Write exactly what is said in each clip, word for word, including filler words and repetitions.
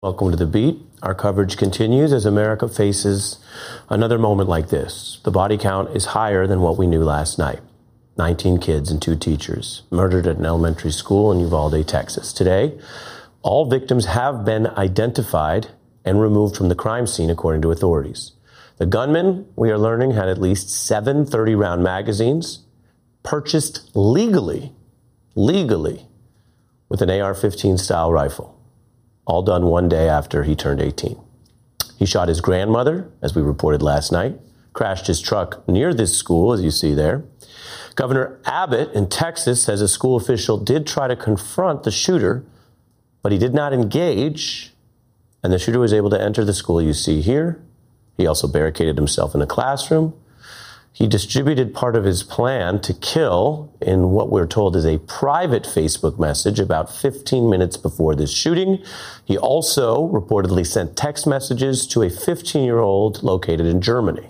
Welcome to The Beat. Our coverage continues as America faces another moment like this. The body count is higher than what we knew last night. nineteen kids and two teachers murdered at an elementary school in Uvalde, Texas. Today, all victims have been identified and removed from the crime scene, according to authorities. The gunman, we are learning, had at least seven thirty-round magazines purchased legally, legally, with an A R fifteen style rifle. All done one day after he turned eighteen. He shot his grandmother, as we reported last night, crashed his truck near this school, as you see there. Governor Abbott in Texas says a school official did try to confront the shooter, but he did not engage, and the shooter was able to enter the school you see here. He also barricaded himself in a classroom. He distributed part of his plan to kill in what we're told is a private Facebook message about fifteen minutes before this shooting. He also reportedly sent text messages to a fifteen-year-old located in Germany.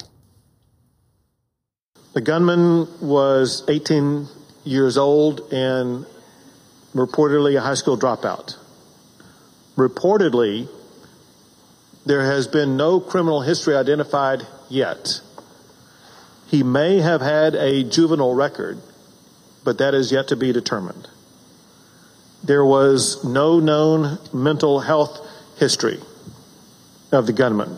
The gunman was eighteen years old and reportedly a high school dropout. Reportedly, there has been no criminal history identified yet. He may have had a juvenile record, but that is yet to be determined. There was no known mental health history of the gunman.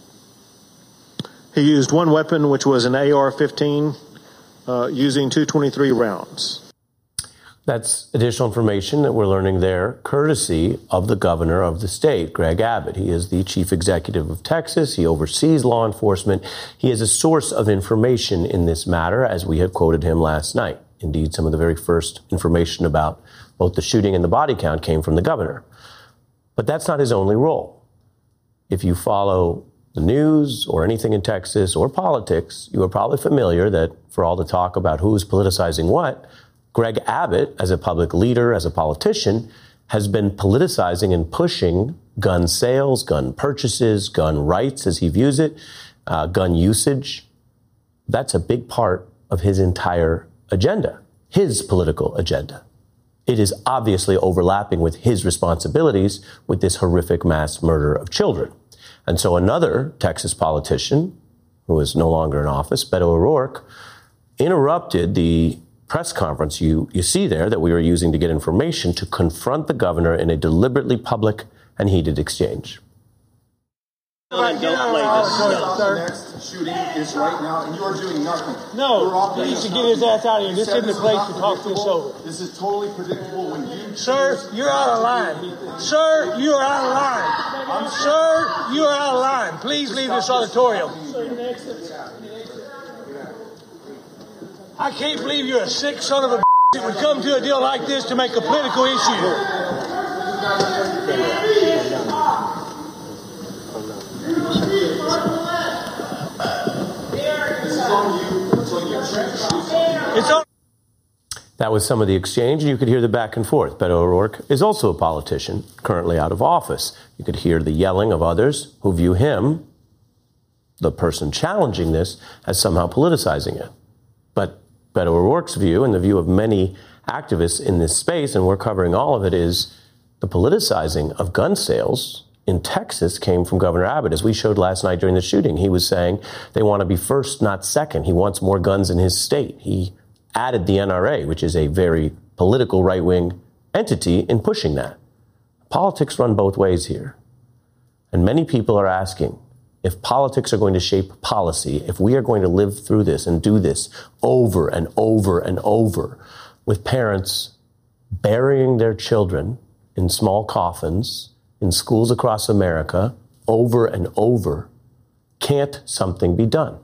He used one weapon, which was an A R fifteen, uh, using two twenty-three rounds. That's additional information that we're learning there, courtesy of the governor of the state, Greg Abbott. He is the chief executive of Texas. He oversees law enforcement. He is a source of information in this matter, as we had quoted him last night. Indeed, some of the very first information about both the shooting and the body count came from the governor. But that's not his only role. If you follow the news or anything in Texas or politics, you are probably familiar that for all the talk about who's politicizing what, Greg Abbott, as a public leader, as a politician, has been politicizing and pushing gun sales, gun purchases, gun rights, as he views it, uh, gun usage. That's a big part of his entire agenda, his political agenda. It is obviously overlapping with his responsibilities with this horrific mass murder of children. And so another Texas politician, who is no longer in office, Beto O'Rourke, interrupted the press conference you, you see there that we were using to get information to confront the governor in a deliberately public and heated exchange. Right, don't play this stuff. The next shooting is right now, and you are doing nothing. No, he needs to get his ass out of here. This isn't the place to talk this over. This is totally predictable when you... Sir, you're out of line. Sir, you are out of line. Sir, you are out of line. Please leave this auditorium. I can't believe you're a sick son of a that would come to a deal like this to make a political issue. It's on. That was some of the exchange, and you could hear the back and forth. Beto O'Rourke is also a politician, currently out of office. You could hear the yelling of others who view him, the person challenging this, as somehow politicizing it. But Beto O'Rourke's view, and the view of many activists in this space, and we're covering all of it, is the politicizing of gun sales in Texas came from Governor Abbott. As we showed last night during the shooting, he was saying they want to be first, not second. He wants more guns in his state. He added the N R A, which is a very political right-wing entity, in pushing that. Politics run both ways here. And many people are asking, if politics are going to shape policy, if we are going to live through this and do this over and over and over, with parents burying their children in small coffins in schools across America over and over, can't something be done?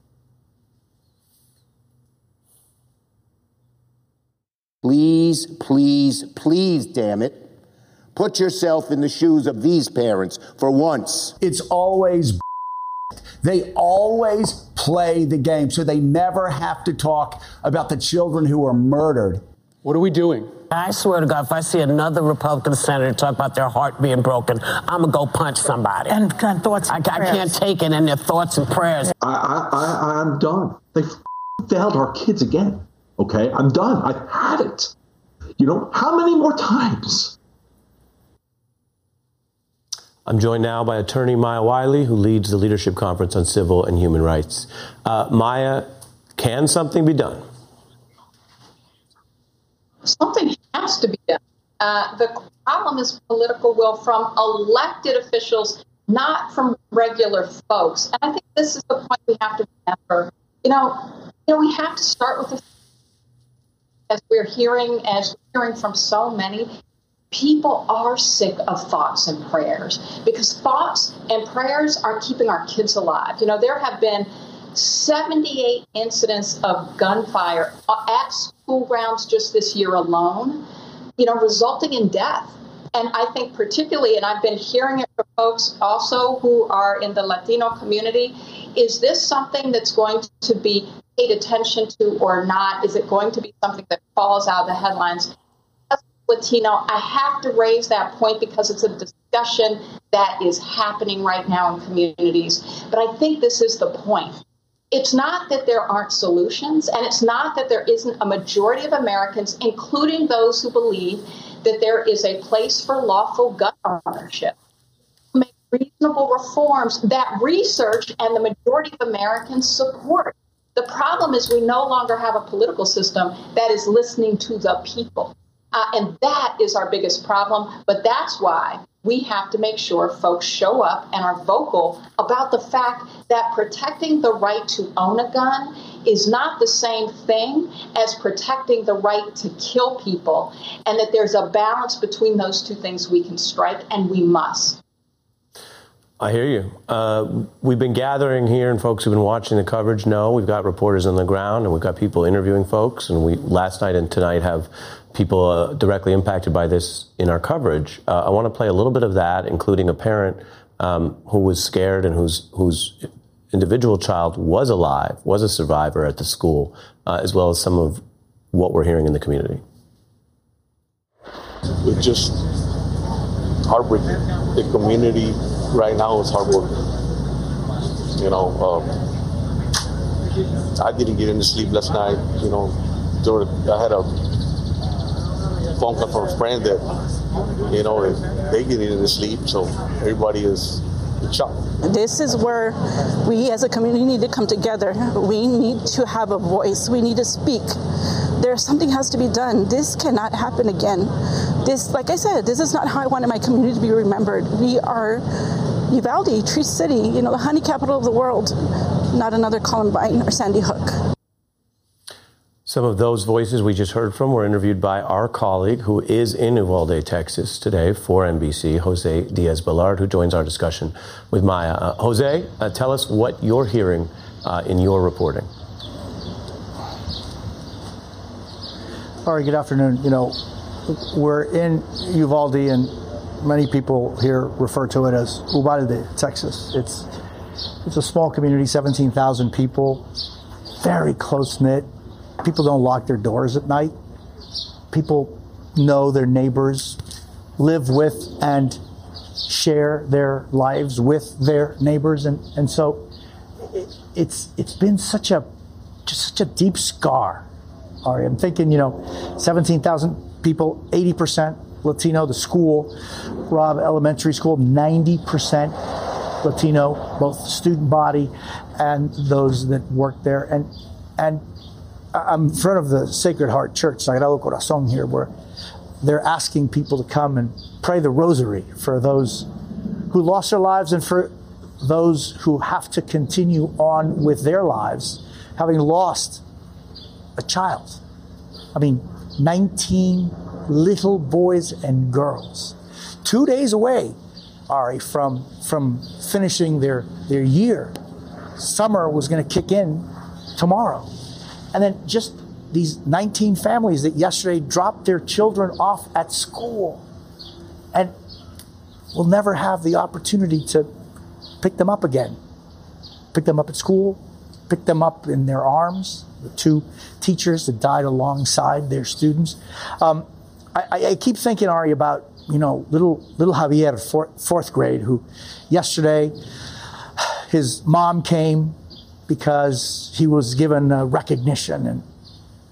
Please, please, please, damn it, put yourself in the shoes of these parents for once. It's always They always play the game, so they never have to talk about the children who were murdered. What are we doing? I swear to God, if I see another Republican senator talk about their heart being broken, I'm going to go punch somebody. And, and thoughts and I, I can't take it, and their thoughts and prayers. I, I, I, I'm done. They failed our kids again, okay? I'm done. I've had it. You know, how many more times? I'm joined now by attorney Maya Wiley, who leads the Leadership Conference on Civil and Human Rights. Uh, Maya, can something be done? Something has to be done. Uh, the problem is political will from elected officials, not from regular folks. And I think this is the point we have to remember. You know, you know, we have to start with the, as we're hearing, as we're hearing from so many, people are sick of thoughts and prayers, because thoughts and prayers are keeping our kids alive. You know, there have been seventy-eight incidents of gunfire at school grounds just this year alone, you know, resulting in death. And I think particularly, and I've been hearing it from folks also who are in the Latino community, is this something that's going to be paid attention to or not? Is it going to be something that falls out of the headlines? As a Latino, I have to raise that point because it's a discussion that is happening right now in communities. But I think this is the point. It's not that there aren't solutions, and it's not that there isn't a majority of Americans, including those who believe that there is a place for lawful gun ownership, make reasonable reforms that research and the majority of Americans support. The problem is we no longer have a political system that is listening to the people. Uh, and that is our biggest problem. But that's why we have to make sure folks show up and are vocal about the fact that protecting the right to own a gun is not the same thing as protecting the right to kill people, and that there's a balance between those two things we can strike, and we must. I hear you. Uh, we've been gathering here, and folks who've been watching the coverage know we've got reporters on the ground, and we've got people interviewing folks, and we last night and tonight have people uh, directly impacted by this in our coverage. Uh, I want to play a little bit of that, including a parent um, who was scared and whose whose individual child was alive, was a survivor at the school, uh, as well as some of what we're hearing in the community. It's just heartbreaking. The community right now is heartbroken. You know, um, I didn't get any sleep last night. You know, I had a phone call from a friend that, you know, they get any sleep, so everybody is in shock. This is where we as a community need to come together. We need to have a voice. We need to speak. There's something has to be done. This cannot happen again. This, like I said, this is not how I wanted my community to be remembered. We are Uvalde, Tree City, you know, the honey capital of the world, not another Columbine or Sandy Hook. Some of those voices we just heard from were interviewed by our colleague who is in Uvalde, Texas today for N B C, Jose Diaz-Balart, who joins our discussion with Maya. Uh, Jose, uh, tell us what you're hearing uh, in your reporting. All right, good afternoon. You know, we're in Uvalde, and many people here refer to it as Uvalde, Texas. It's it's a small community, seventeen thousand people, very close-knit. People don't lock their doors at night. People know their neighbors, live with and share their lives with their neighbors. And, and so it, it's it's been such a just such a deep scar. Ari, I'm thinking, you know, seventeen thousand people, eighty percent Latino. The school, Robb Elementary School, ninety percent Latino, both the student body and those that work there. And and I'm in front of the Sacred Heart Church, Sagrado Corazon here, where they're asking people to come and pray the rosary for those who lost their lives and for those who have to continue on with their lives, having lost a child. I mean, nineteen little boys and girls, two days away, Ari, from from finishing their, their year. Summer was going to kick in tomorrow. And then just these nineteen families that yesterday dropped their children off at school and will never have the opportunity to pick them up again. Pick them up at school, pick them up in their arms, the two teachers that died alongside their students. Um, I, I keep thinking, Ari, about, you know, little little Javier, fourth, fourth grade, who yesterday his mom came because he was given uh, recognition, and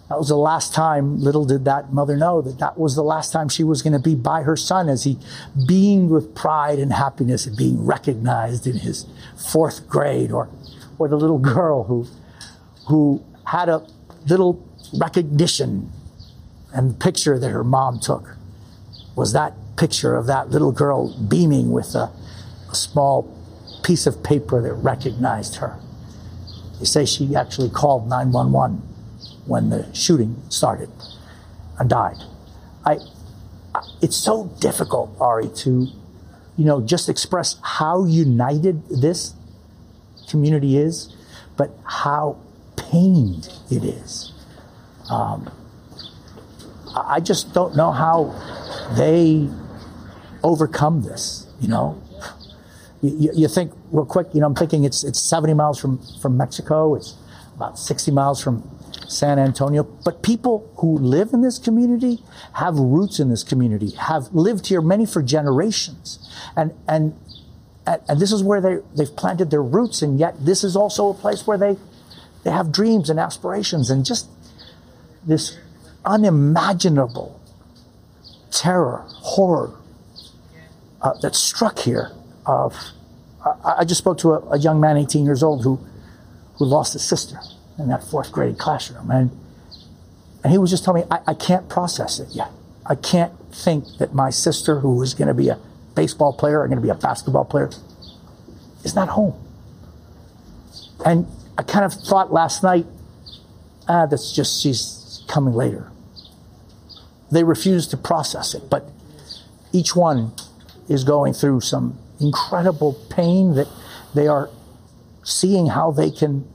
That was the last time, little did that mother know, that that was the last time she was going to be by her son as he beamed with pride and happiness at being recognized in his fourth grade, or or the little girl who who had a little recognition, and the picture that her mom took was that picture of that little girl beaming with a, a small piece of paper that recognized her. They say she actually called nine one one when the shooting started and died. I, it's so difficult, Ari, to, you know, just express how united this community is, but how pained it is. Um, I just don't know how they overcome this, you know. You, you think real quick, you know, I'm thinking it's it's seventy miles from, from Mexico. It's about sixty miles from San Antonio. But people who live in this community have roots in this community, have lived here, many for generations. And and and this is where they, they've planted their roots, and yet this is also a place where they, they have dreams and aspirations, and just this unimaginable terror, horror uh, that struck here. Of, I, I just spoke to a, a young man, eighteen years old, who who lost his sister in that fourth grade classroom, and and he was just telling me, I, I can't process it yet. I can't think that my sister, who is going to be a baseball player or going to be a basketball player, is not home. And I kind of thought last night, ah, that's just, she's coming later. They refuse to process it, but each one is going through some incredible pain that they are seeing how they can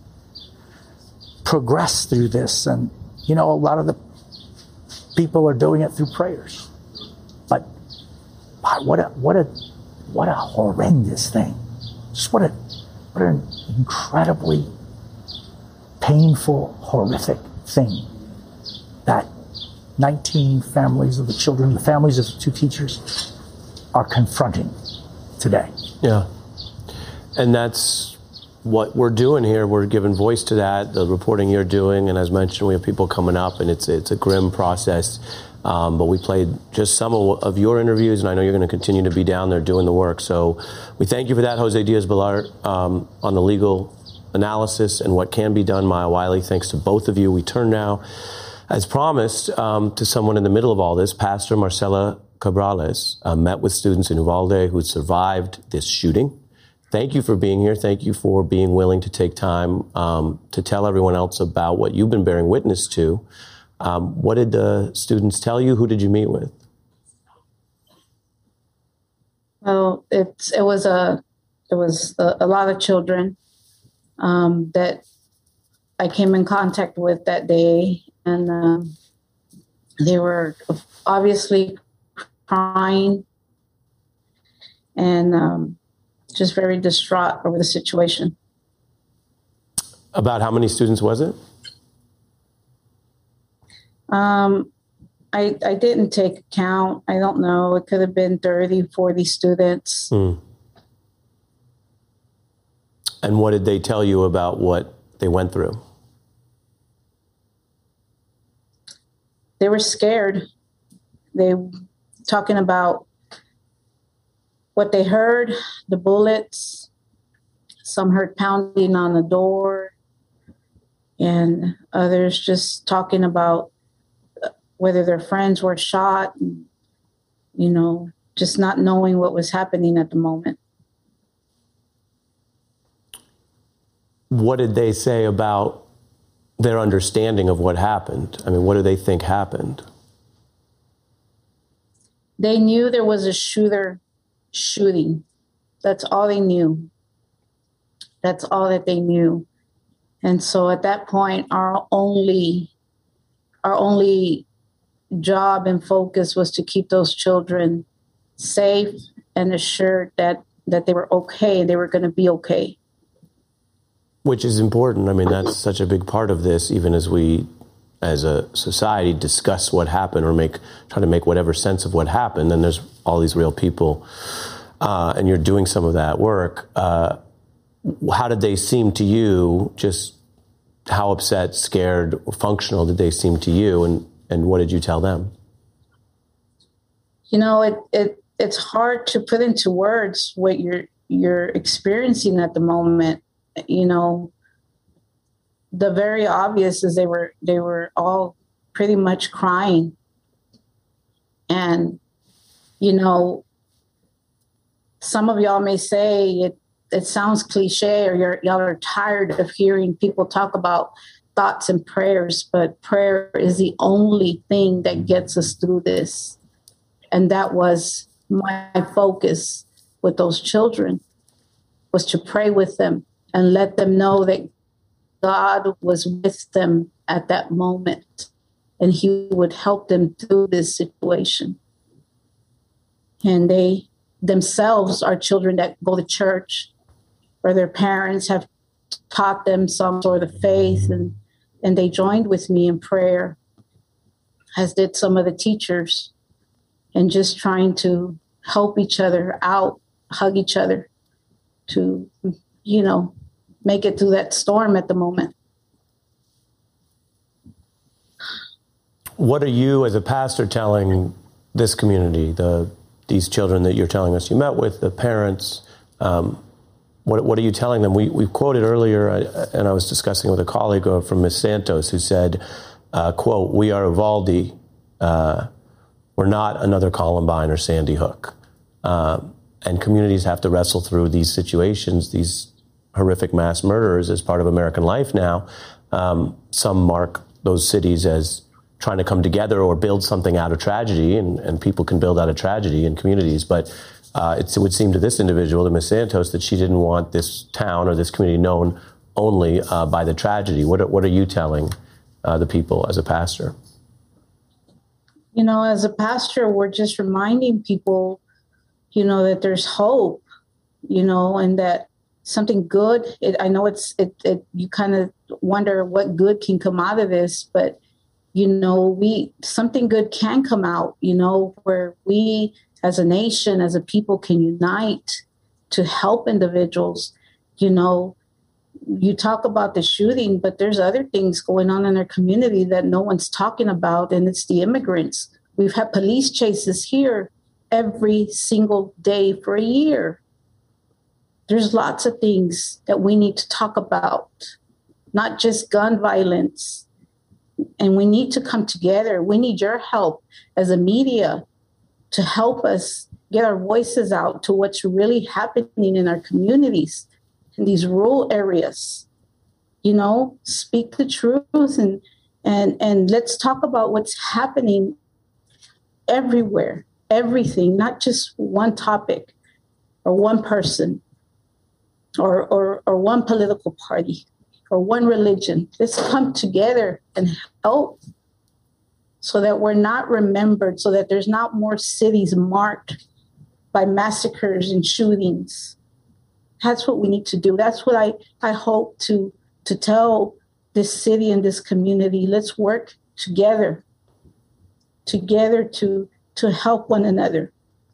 progress through this. And, you know, a lot of the people are doing it through prayers. But what a, what a, what a horrendous thing. Just what a, what an incredibly painful, horrific thing that nineteen families of the children, the families of the two teachers, are confronting today. Yeah. And that's what we're doing here. We're giving voice to that, the reporting you're doing. And as mentioned, we have people coming up, and it's it's a grim process. Um, but we played just some of, of your interviews, and I know you're going to continue to be down there doing the work. So we thank you for that, Jose Diaz-Balart, um, on the legal analysis and what can be done. Maya Wiley, thanks to both of you. We turn now, as promised, um, to someone in the middle of all this. Pastor Marcela Cabrales uh, met with students in Uvalde who had survived this shooting. Thank you for being here. Thank you for being willing to take time um, to tell everyone else about what you've been bearing witness to. Um, what did the students tell you? Who did you meet with? Well, it's it was a it was a, a lot of children um, that I came in contact with that day, and um, they were obviously crying and um, just very distraught over the situation. About how many students was it? Um, I I didn't take account. I don't know. It could have been thirty, forty students. Hmm. And what did they tell you about what they went through? They were scared. They talking about what they heard, the bullets. Some heard pounding on the door, and others just talking about whether their friends were shot, and, you know, just not knowing what was happening at the moment. What did they say about their understanding of what happened? I mean, what do they think happened? They knew there was a shooter shooting. That's all they knew. That's all that they knew. And so at that point, our only, our only job and focus was to keep those children safe and assured that, that they were okay, they were going to be okay. Which is important. I mean, that's such a big part of this, even as we, as a society, discuss what happened or make try to make whatever sense of what happened. And there's all these real people, uh, and you're doing some of that work. Uh, how did they seem to you, just how upset, scared, functional did they seem to you, and, and what did you tell them? You know, it, it it's hard to put into words what you're you're experiencing at the moment. You know, the very obvious is they were they were all pretty much crying. And, you know, some of y'all may say it it sounds cliche, or you're, y'all are tired of hearing people talk about thoughts and prayers, but prayer is the only thing that gets us through this. And that was my focus with those children, was to pray with them and let them know that God was with them at that moment, and he would help them through this situation. And they themselves are children that go to church, or their parents have taught them some sort of faith, and, and they joined with me in prayer, as did some of the teachers, and just trying to help each other out, hug each other to, you know, make it through that storm at the moment. What are you as a pastor telling this community, the these children that you're telling us you met with, the parents? Um, what what are you telling them? We we quoted earlier, uh, and I was discussing with a colleague from Miz Santos, who said, uh, quote, "We are Uvalde. Uh, we're not another Columbine or Sandy Hook." Uh, and communities have to wrestle through these situations, these horrific mass murders as part of American life now. Um, some mark those cities as trying to come together or build something out of tragedy, and, and people can build out of tragedy in communities. But uh, it's, it would seem to this individual, to Miz Santos, that she didn't want this town or this community known only uh, by the tragedy. What are, what are you telling uh, the people as a pastor? You know, as a pastor, we're just reminding people, you know, that there's hope, you know, and that something good, it, I know it's, it, it you kind of wonder what good can come out of this, but you know, we, something good can come out, you know, where we as a nation, as a people can unite to help individuals. You know, you talk about the shooting, but there's other things going on in our community that no one's talking about, and it's the immigrants. We've had police chases here every single day for a year. There's lots of things that we need to talk about, not just gun violence. And we need to come together. We need your help as a media to help us get our voices out to what's really happening in our communities, in these rural areas. You know, speak the truth, and and and let's talk about what's happening everywhere, everything, not just one topic or one person or or, or one political party or one religion. Let's come together and help so that we're not remembered, so that there's not more cities marked by massacres and shootings. That's what we need to do. That's what I, I hope to, to tell this city and this community. Let's work together, together to, to help one another.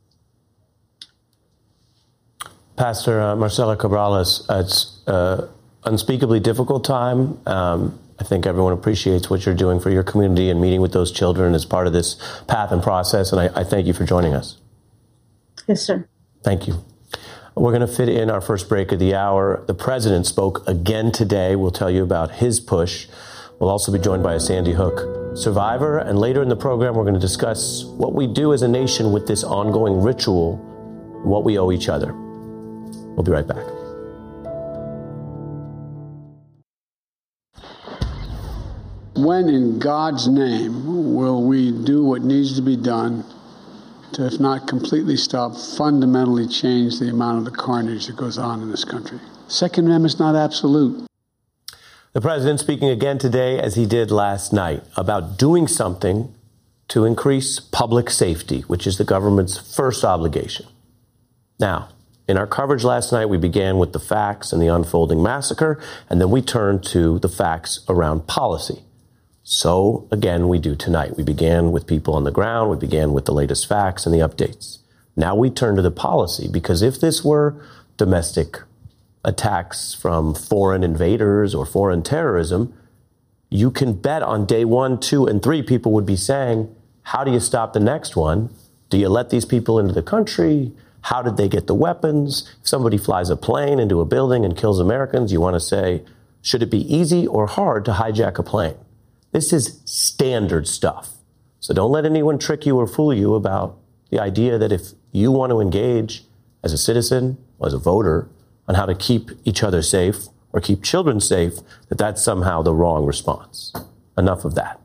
Pastor uh, Marcela Cabrales, it's uh, unspeakably difficult time. Um, I think everyone appreciates what you're doing for your community and meeting with those children as part of this path and process. And I, I thank you for joining us. Yes, sir. Thank you. We're going to fit in our first break of the hour. The president spoke again today. We'll tell you about his push. We'll also be joined by a Sandy Hook survivor. And later in the program, we're going to discuss what we do as a nation with this ongoing ritual, what we owe each other. We'll be right back. When in God's name will we do what needs to be done to, if not completely stop, fundamentally change the amount of the carnage that goes on in this country? Second Amendment is not absolute. The president speaking again today, as he did last night, about doing something to increase public safety, which is the government's first obligation. Now, in our coverage last night, we began with the facts and the unfolding massacre, and then we turned to the facts around policy. So, again, we do tonight. We began with people on the ground. We began with the latest facts and the updates. Now we turn to the policy, because if this were domestic attacks from foreign invaders or foreign terrorism, you can bet on day one, two, and three, people would be saying, how do you stop the next one? Do you let these people into the country? How did they get the weapons? If somebody flies a plane into a building and kills Americans, you want to say, should it be easy or hard to hijack a plane? This is standard stuff. So don't let anyone trick you or fool you about the idea that if you want to engage as a citizen, or as a voter, on how to keep each other safe or keep children safe, that that's somehow the wrong response. Enough of that.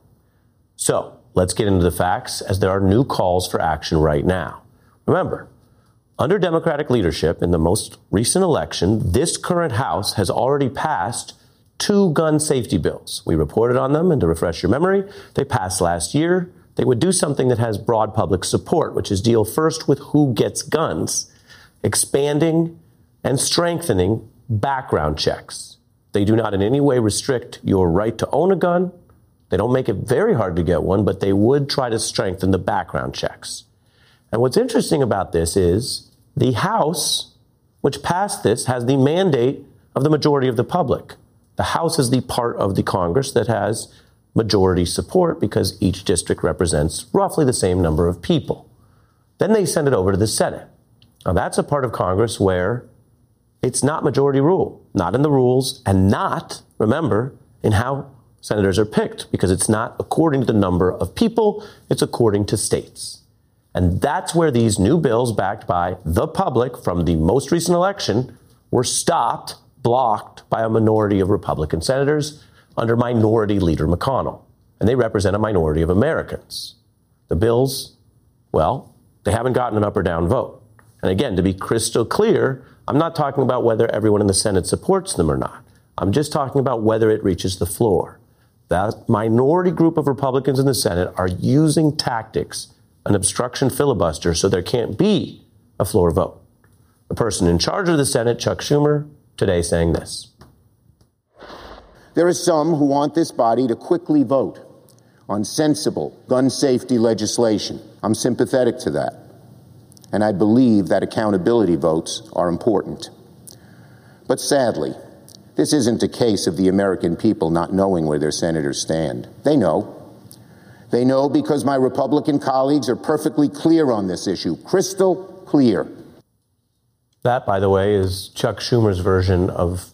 So let's get into the facts, as there are new calls for action right now. Remember, under Democratic leadership in the most recent election, this current House has already passed two gun safety bills. We reported on them, and to refresh your memory, they passed last year. They would do something that has broad public support, which is deal first with who gets guns, expanding and strengthening background checks. They do not in any way restrict your right to own a gun. They don't make it very hard to get one, but they would try to strengthen the background checks. And what's interesting about this is the House, which passed this, has the mandate of the majority of the public. The House is the part of the Congress that has majority support because each district represents roughly the same number of people. Then they send it over to the Senate. Now, that's a part of Congress where it's not majority rule, not in the rules, and not, remember, in how senators are picked, because it's not according to the number of people, it's according to states. And that's where these new bills backed by the public from the most recent election were stopped, blocked by a minority of Republican senators under Minority Leader McConnell. And they represent a minority of Americans. The bills, well, they haven't gotten an up or down vote. And again, to be crystal clear, I'm not talking about whether everyone in the Senate supports them or not. I'm just talking about whether it reaches the floor. That minority group of Republicans in the Senate are using tactics, an obstruction filibuster, so there can't be a floor vote. The person in charge of the Senate, Chuck Schumer, today saying this. There are some who want this body to quickly vote on sensible gun safety legislation. I'm sympathetic to that. And I believe that accountability votes are important. But sadly, this isn't a case of the American people not knowing where their senators stand. They know. They know because my Republican colleagues are perfectly clear on this issue, crystal clear. That, by the way, is Chuck Schumer's version of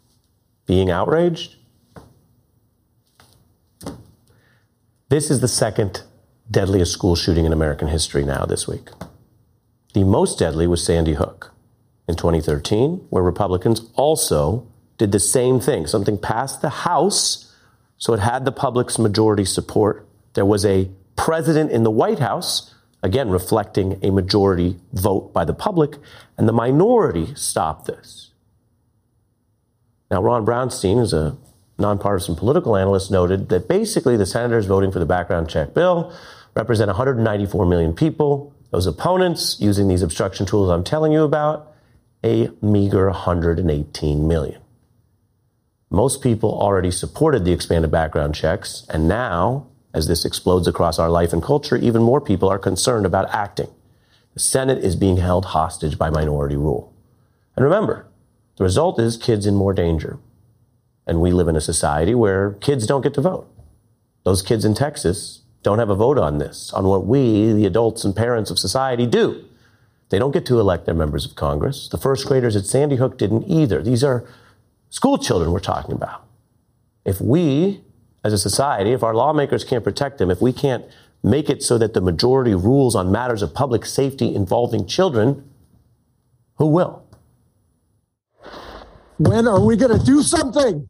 being outraged. This is the second deadliest school shooting in American history now this week. The most deadly was Sandy Hook in twenty thirteen, where Republicans also did the same thing. Something passed the House, so it had the public's majority support. There was a president in the White House, again, reflecting a majority vote by the public, and the minority stopped this. Now, Ron Brownstein, who's a nonpartisan political analyst, noted that basically the senators voting for the background check bill represent one hundred ninety-four million people. Those opponents, using these obstruction tools I'm telling you about, a meager one hundred eighteen million. Most people already supported the expanded background checks, and now, as this explodes across our life and culture, even more people are concerned about acting. The Senate is being held hostage by minority rule. And remember, the result is kids in more danger. And we live in a society where kids don't get to vote. Those kids in Texas don't have a vote on this, on what we, the adults and parents of society, do. They don't get to elect their members of Congress. The first graders at Sandy Hook didn't either. These are school children we're talking about. If we, as a society, if our lawmakers can't protect them, if we can't make it so that the majority rules on matters of public safety involving children, who will? When are we going to do something?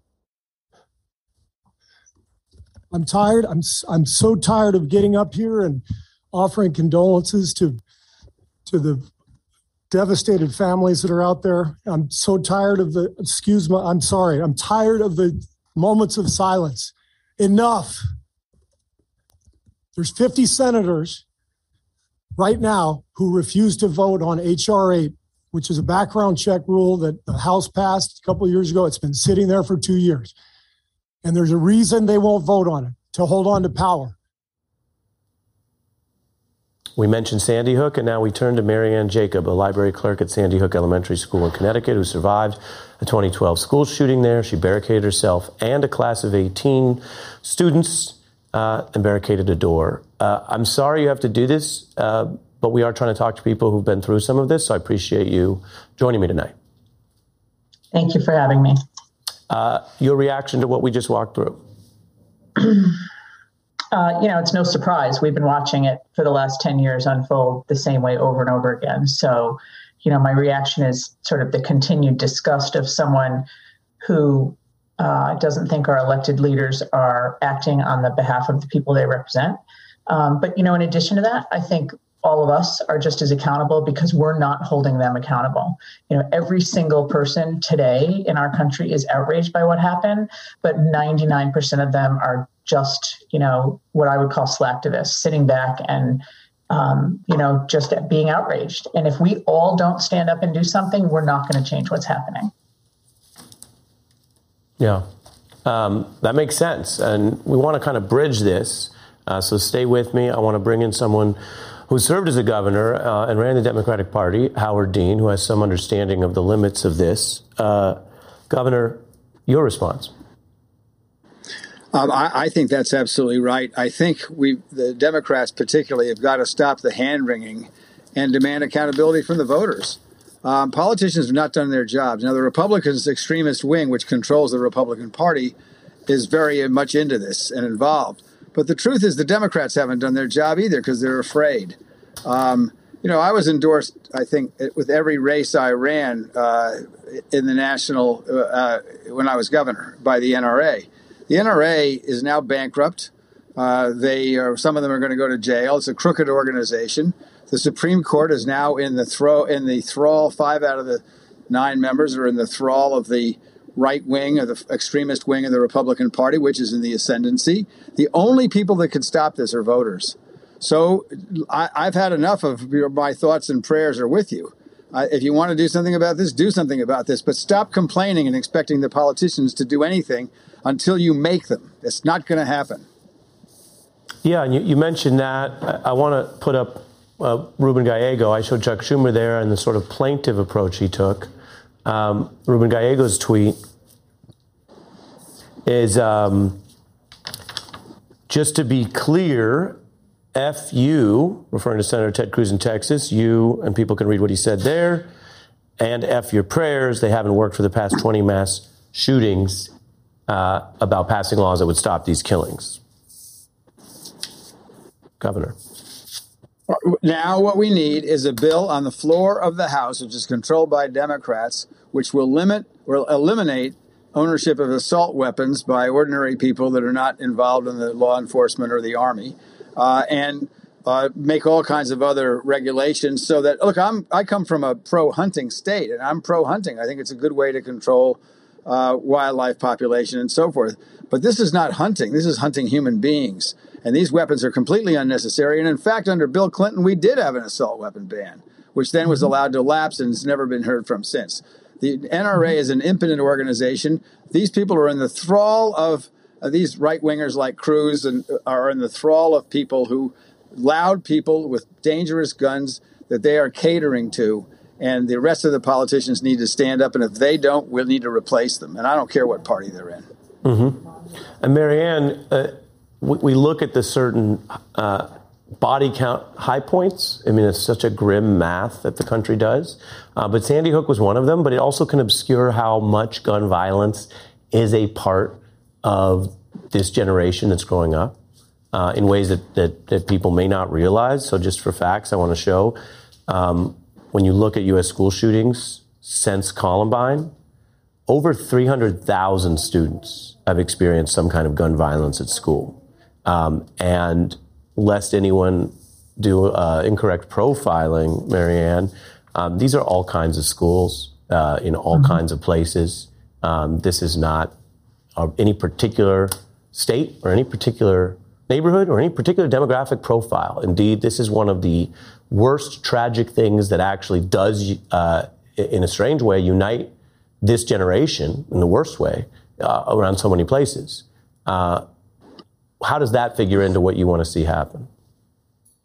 I'm tired. I'm I'm so tired of getting up here and offering condolences to to the devastated families that are out there. I'm so tired of the, excuse me, I'm sorry. I'm tired of the moments of silence. Enough. There's fifty senators right now who refuse to vote on H R eight, which is a background check rule that the House passed a couple of years ago. It's been sitting there for two years. And there's a reason they won't vote on it, to hold on to power. We mentioned Sandy Hook, and now we turn to Marianne Jacob, a library clerk at Sandy Hook Elementary School in Connecticut, who survived a twenty twelve school shooting there. She barricaded herself and a class of eighteen students uh, and barricaded a door. Uh, I'm sorry you have to do this, uh, but we are trying to talk to people who've been through some of this, so I appreciate you joining me tonight. Thank you for having me. Uh, your reaction to what we just walked through? Uh, you know, it's no surprise. We've been watching it for the last ten years unfold the same way over and over again. So, you know, my reaction is sort of the continued disgust of someone who uh, doesn't think our elected leaders are acting on the behalf of the people they represent. Um, but, you know, in addition to that, I think all of us are just as accountable because we're not holding them accountable. You know, every single person today in our country is outraged by what happened, but ninety-nine percent of them are just, you know, what I would call slacktivists, sitting back and, um, you know, just being outraged. And if we all don't stand up and do something, we're not going to change what's happening. Yeah, um, that makes sense. And we want to kind of bridge this. Uh, so stay with me. I want to bring in someone who served as a governor uh, and ran the Democratic Party, Howard Dean, who has some understanding of the limits of this. Uh, Governor, your response. Um, I, I think that's absolutely right. I think we, the Democrats particularly, have got to stop the hand-wringing and demand accountability from the voters. Um, politicians have not done their jobs. Now, the Republicans' extremist wing, which controls the Republican Party, is very much into this and involved. But the truth is the Democrats haven't done their job either because they're afraid. Um, you know, I was endorsed, I think, with every race I ran uh, in the national, uh, when I was governor, by the N R A. The N R A is now bankrupt. Uh, they are, some of them are going to go to jail. It's a crooked organization. The Supreme Court is now in the throw in the thrall. Five out of the nine members are in the thrall of the right wing, or the extremist wing of the Republican Party, which is in the ascendancy. The only people that can stop this are voters. So I, I've had enough of your, my thoughts and prayers are with you. Uh, if you want to do something about this, do something about this. But stop complaining and expecting the politicians to do anything until you make them. It's not going to happen. Yeah, and you, you mentioned that. I, I want to put up uh, Ruben Gallego. I showed Chuck Schumer there and the sort of plaintive approach he took. Um, Ruben Gallego's tweet is, um, just to be clear, F you, referring to Senator Ted Cruz in Texas, you, and people can read what he said there, and F your prayers. They haven't worked for the past twenty mass shootings uh, about passing laws that would stop these killings. Governor. Now what we need is a bill on the floor of the House, which is controlled by Democrats, which will limit or eliminate ownership of assault weapons by ordinary people that are not involved in the law enforcement or the Army, uh, and uh, make all kinds of other regulations so that, look, I'm, I come from a pro-hunting state, and I'm pro-hunting. I think it's a good way to control uh, wildlife population and so forth. But this is not hunting. This is hunting human beings. And these weapons are completely unnecessary. And in fact, under Bill Clinton, we did have an assault weapon ban, which then was allowed to lapse and has never been heard from since. The N R A is an impotent organization. These people are in the thrall of uh, these right-wingers like Cruz and are in the thrall of people who, loud people with dangerous guns that they are catering to. And the rest of the politicians need to stand up. And if they don't, we'll need to replace them. And I don't care what party they're in. Mm-hmm. And Marianne, uh, we, we look at the certain uh, body count high points. I mean, it's such a grim math that the country does. Uh, but Sandy Hook was one of them. But it also can obscure how much gun violence is a part of this generation that's growing up uh, in ways that, that, that people may not realize. So just for facts, I want to show, um, when you look at U S school shootings since Columbine, over three hundred thousand students have experienced some kind of gun violence at school. Um, and lest anyone do uh, incorrect profiling, Marianne, um, these are all kinds of schools uh, in all mm-hmm. kinds of places. Um, this is not uh, any particular state or any particular neighborhood or any particular demographic profile. Indeed, this is one of the worst tragic things that actually does, uh, in a strange way, unite this generation in the worst way uh, around so many places. Uh, how does that figure into what you want to see happen?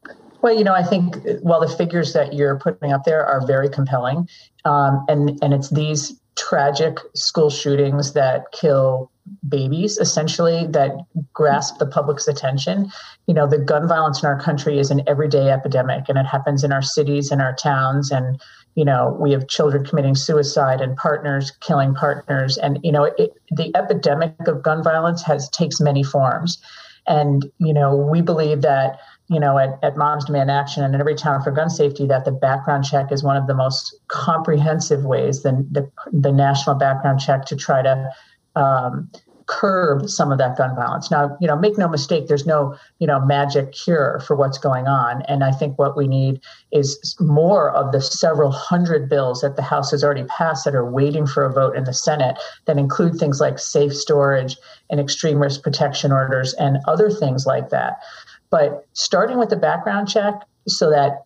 Well, you know, I think while the figures that you're putting up there are very compelling, um, and and it's these tragic school shootings that kill babies, essentially, that grasp the public's attention. You know, the gun violence in our country is an everyday epidemic, and it happens in our cities and our towns. And, you know, we have children committing suicide and partners killing partners. And, you know, it, the epidemic of gun violence has takes many forms. And, you know, we believe that, you know, at, at Moms Demand Action and in every town for gun safety, that the background check is one of the most comprehensive ways, the, the, the national background check, to try to um, curb some of that gun violence. Now, you know, make no mistake, there's no, you know, magic cure for what's going on. And I think what we need is more of the several hundred bills that the House has already passed that are waiting for a vote in the Senate that include things like safe storage and extreme risk protection orders and other things like that. But starting with the background check so that,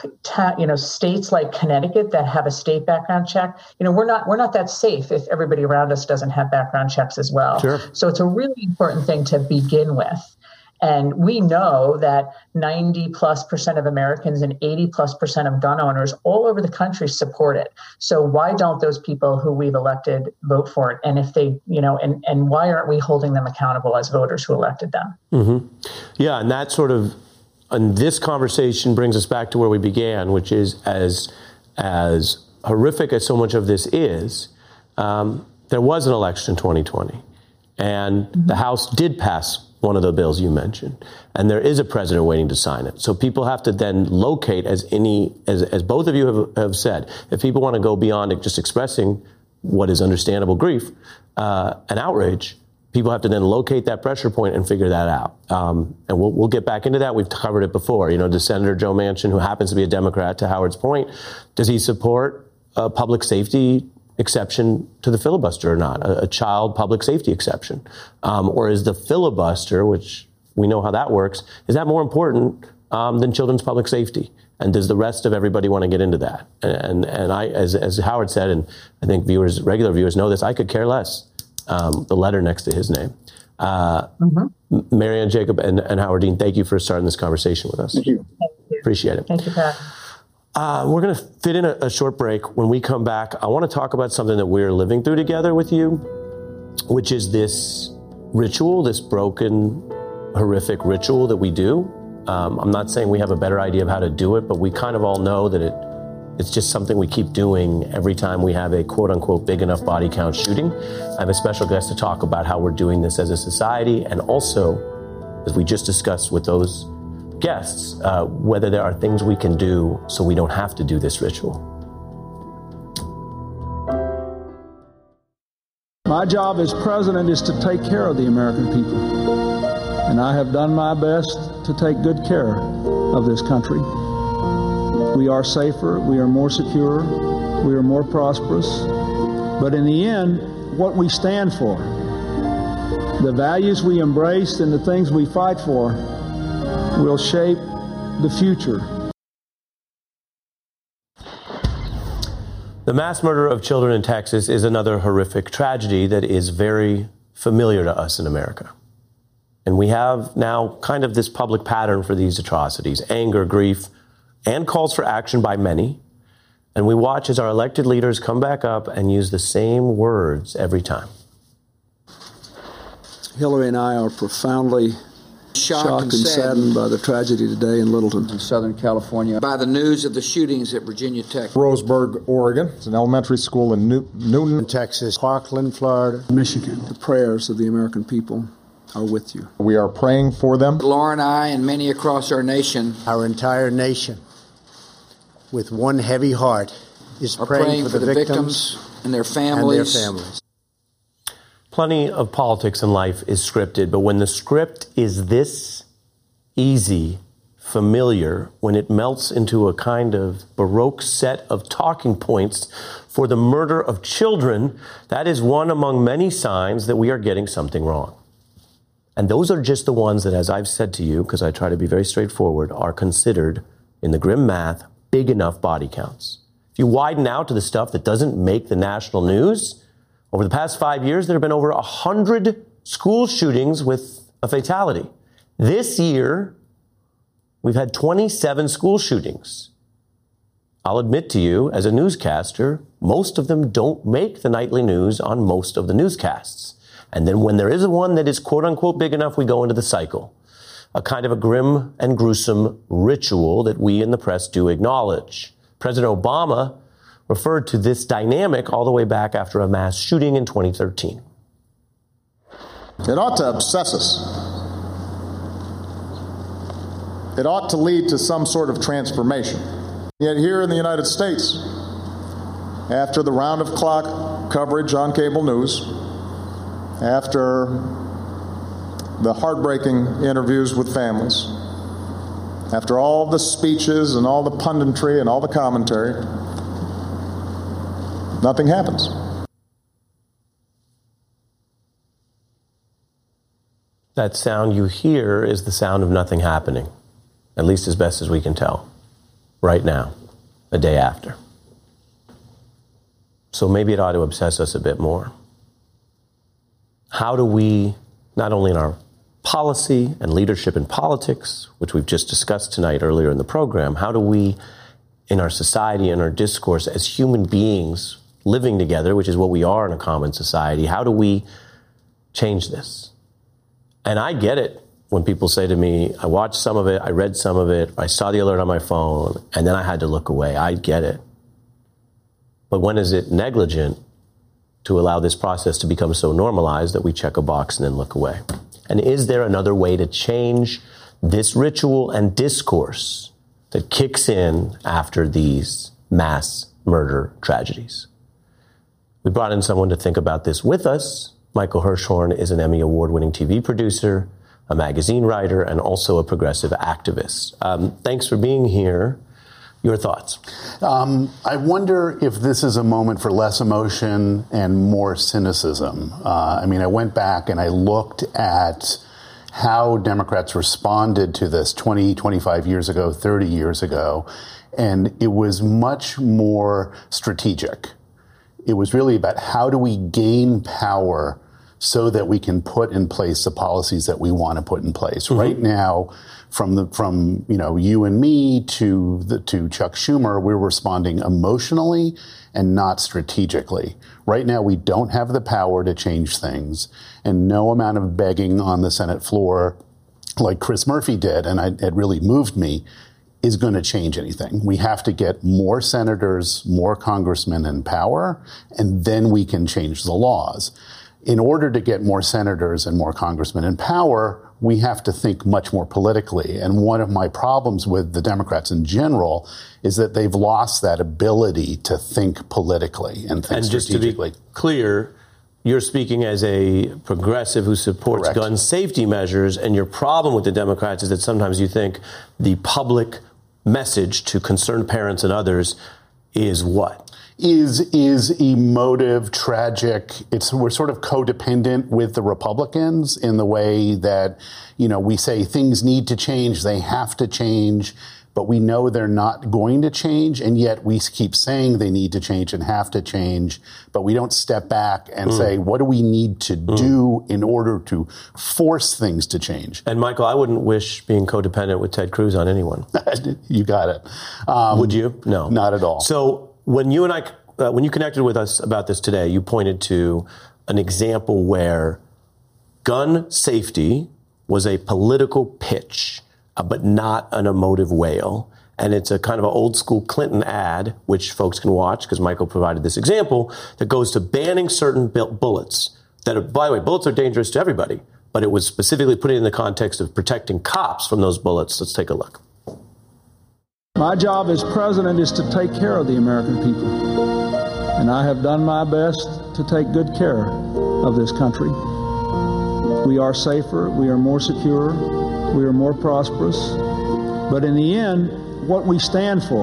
you know, states like Connecticut that have a state background check, you know, we're not we're not that safe if everybody around us doesn't have background checks as well. Sure. So it's a really important thing to begin with. And we know that ninety plus percent of Americans and eighty plus percent of gun owners all over the country support it. So why don't those people who we've elected vote for it? And if they, you know, and, and why aren't we holding them accountable as voters who elected them? Mm-hmm. Yeah, and that sort of, and this conversation brings us back to where we began, which is as as horrific as so much of this is, um, there was an election in twenty twenty, and mm-hmm. the House did pass one of the bills you mentioned, and there is a president waiting to sign it. So people have to then locate, as any, as, as both of you have, have said, if people want to go beyond just expressing what is understandable grief uh, and outrage, people have to then locate that pressure point and figure that out. Um, and we'll, we'll get back into that. We've covered it before. You know, does Senator Joe Manchin, who happens to be a Democrat, to Howard's point, does he support a public safety exception to the filibuster or not, a, a child public safety exception? Um, or is the filibuster, which we know how that works, is that more important um, than children's public safety? And does the rest of everybody want to get into that? And and I, as, as Howard said, and I think viewers, regular viewers know this, I could care less. Um, the letter next to his name. Uh, mm-hmm. Marianne Jacob and, and Howard Dean, thank you for starting this conversation with us. Thank you. Thank you. Appreciate it. Thank you, Pat. Uh, we're going to fit in a, a short break. When we come back, I want to talk about something that we're living through together with you, which is this ritual, this broken, horrific ritual that we do. Um, I'm not saying we have a better idea of how to do it, but we kind of all know that it It's just something we keep doing every time we have a quote-unquote big enough body count shooting. I have a special guest to talk about how we're doing this as a society, and also, as we just discussed with those guests, uh, whether there are things we can do so we don't have to do this ritual. My job as president is to take care of the American people, and I have done my best to take good care of this country. We are safer, we are more secure, we are more prosperous. But in the end, what we stand for, the values we embrace and the things we fight for will shape the future. The mass murder of children in Texas is another horrific tragedy that is very familiar to us in America. And we have now kind of this public pattern for these atrocities, anger, grief, and calls for action by many. And we watch as our elected leaders come back up and use the same words every time. Hillary and I are profoundly shocked, shocked and, and saddened, saddened by the tragedy today in Littleton, in Southern California, by the news of the shootings at Virginia Tech, Roseburg, Oregon. It's an elementary school in New- Newton, Texas, Parkland, Florida, Michigan. The prayers of the American people are with you. We are praying for them. Laura and I and many across our nation, our entire nation, with one heavy heart, is praying, praying for, for the, the victims, victims and their families. And their families. Plenty of politics in life is scripted, but when the script is this easy, familiar, when it melts into a kind of Baroque set of talking points for the murder of children, that is one among many signs that we are getting something wrong. And those are just the ones that, as I've said to you, because I try to be very straightforward, are considered, in the grim math, big enough body counts. If you widen out to the stuff that doesn't make the national news, over the past five years, there have been over one hundred school shootings with a fatality. This year, We've had twenty-seven school shootings. I'll admit to you, as a newscaster, most of them don't make the nightly news on most of the newscasts. And then when there is one that is quote unquote big enough, we go into the cycle. A kind of a grim and gruesome ritual that we in the press do acknowledge. President Obama referred to this dynamic all the way back after a mass shooting in twenty thirteen. It ought to obsess us. It ought to lead to some sort of transformation. Yet here in the United States, after the round-of-clock coverage on cable news, after the heartbreaking interviews with families, after all the speeches and all the punditry and all the commentary, nothing happens. That sound you hear is the sound of nothing happening, at least as best as we can tell, right now, a day after. So maybe it ought to obsess us a bit more. How do we, not only in our policy and leadership in politics, which we've just discussed tonight earlier in the program, how do we, in our society and our discourse as human beings living together, which is what we are in a common society, how do we change this? And I get it when people say to me, I watched some of it, I read some of it, I saw the alert on my phone, and then I had to look away. I get it. But when is it negligent to allow this process to become so normalized that we check a box and then look away? And is there another way to change this ritual and discourse that kicks in after these mass murder tragedies? We brought in someone to think about this with us. Michael Hirschhorn is an Emmy Award-winning T V producer, a magazine writer, and also a progressive activist. Um, thanks for being here. Your thoughts? Um, I wonder if this is a moment for less emotion and more cynicism. Uh, I mean, I went back and I looked at how Democrats responded to this twenty, twenty-five years ago, thirty years ago, and it was much more strategic. It was really about how do we gain power so that we can put in place the policies that we want to put in place. Mm-hmm. Right now, from the from you know you and me to the, to Chuck Schumer, we're responding emotionally and not strategically. Right now, we don't have the power to change things, and no amount of begging on the Senate floor, like Chris Murphy did, and I, it really moved me, is going to change anything. We have to get more senators, more congressmen in power, and then we can change the laws. In order to get more senators and more congressmen in power, we have to think much more politically. And one of my problems with the Democrats in general is that they've lost that ability to think politically and think and strategically. Just to be clear, you're speaking as a progressive who supports Correct. gun safety measures, and your problem with the Democrats is that sometimes you think the public message to concerned parents and others is what? Is is emotive, tragic. It's we're sort of codependent with the Republicans in the way that, you know, we say things need to change, they have to change, but we know they're not going to change, and yet we keep saying they need to change and have to change, but we don't step back and mm. say, what do we need to mm. do in order to force things to change? And Michael, I wouldn't wish being codependent with Ted Cruz on anyone. You got it. Um, Would you? No. Not at all. So when you and I, uh, when you connected with us about this today, you pointed to an example where gun safety was a political pitch, uh, but not an emotive wail. And it's a kind of an old school Clinton ad, which folks can watch because Michael provided this example, that goes to banning certain bullets that are, by the way, bullets are dangerous to everybody, but it was specifically put in the context of protecting cops from those bullets. Let's take a look. My job as president is to take care of the American people, and I have done my best to take good care of this country. We are safer, we are more secure, we are more prosperous, but in the end, what we stand for,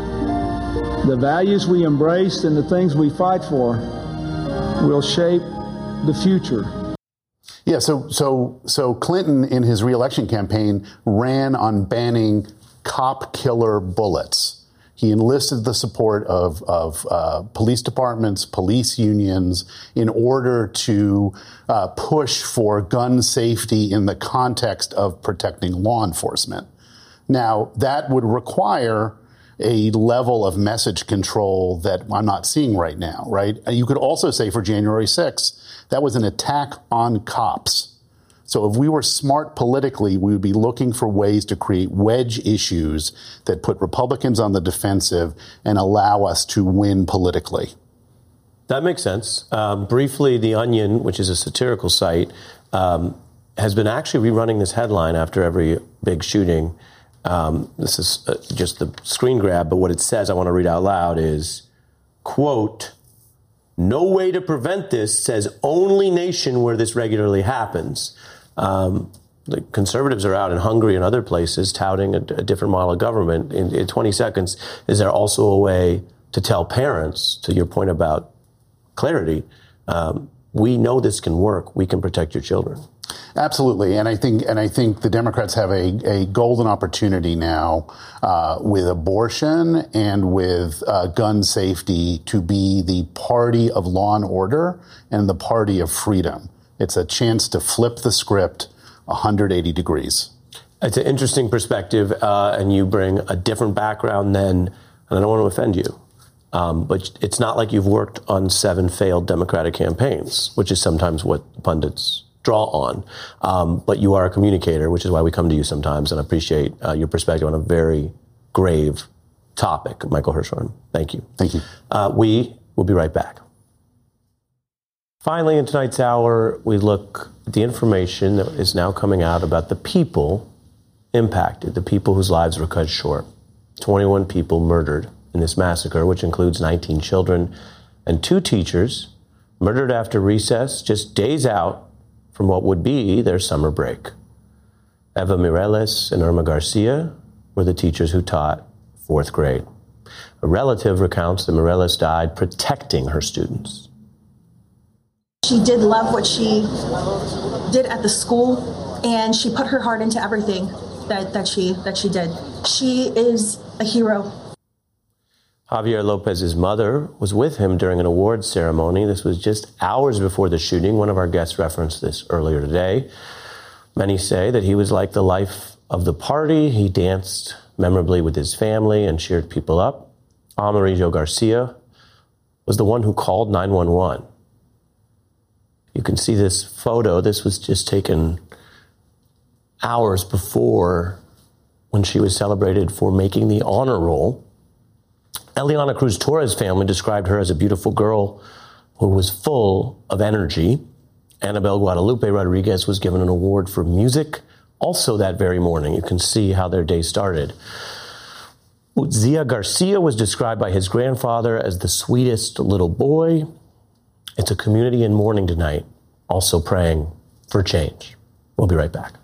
the values we embrace and the things we fight for will shape the future. Yeah, so so so Clinton in his reelection campaign ran on banning cop killer bullets. He enlisted the support of, of uh, police departments, police unions, in order to uh, push for gun safety in the context of protecting law enforcement. Now, that would require a level of message control that I'm not seeing right now, right? You could also say for January sixth, that was an attack on cops. So if we were smart politically, we would be looking for ways to create wedge issues that put Republicans on the defensive and allow us to win politically. That makes sense. Um, briefly, The Onion, which is a satirical site, um, has been actually rerunning this headline after every big shooting. Um, this is uh, just the screen grab, but what it says, I want to read out loud, is, quote, "No way to prevent this, says only nation where this regularly happens." Um, the conservatives are out in Hungary and other places touting a, a different model of government. In, in twenty seconds, is there also a way to tell parents, to your point about clarity, um, we know this can work, we can protect your children? Absolutely, and I think and I think the Democrats have a, a golden opportunity now uh, with abortion and with uh, gun safety to be the party of law and order and the party of freedom. It's a chance to flip the script one hundred eighty degrees. It's an interesting perspective, uh, and you bring a different background than, and I don't want to offend you, um, but it's not like you've worked on seven failed Democratic campaigns, which is sometimes what pundits draw on. Um, but you are a communicator, which is why we come to you sometimes, and I appreciate uh, your perspective on a very grave topic. Michael Hirshhorn, thank you. Thank you. Uh, we will be right back. Finally, in tonight's hour, we look at the information that is now coming out about the people impacted, the people whose lives were cut short. twenty-one people murdered in this massacre, which includes nineteen children and two teachers murdered after recess, just days out from what would be their summer break. Eva Mireles and Irma Garcia were the teachers who taught fourth grade. A relative recounts that Mireles died protecting her students. She did love what she did at the school, and she put her heart into everything that, that she that she did. She is a hero. Javier Lopez's mother was with him during an awards ceremony. This was just hours before the shooting. One of our guests referenced this earlier today. Many say that he was like the life of the party. He danced memorably with his family and cheered people up. Amarillo Garcia was the one who called nine one one. You can see this photo. This was just taken hours before when she was celebrated for making the honor roll. Eliana Cruz Torres' family described her as a beautiful girl who was full of energy. Annabelle Guadalupe Rodriguez was given an award for music also that very morning. You can see how their day started. Zia Garcia was described by his grandfather as the sweetest little boy. It's a community in mourning tonight, also praying for change. We'll be right back.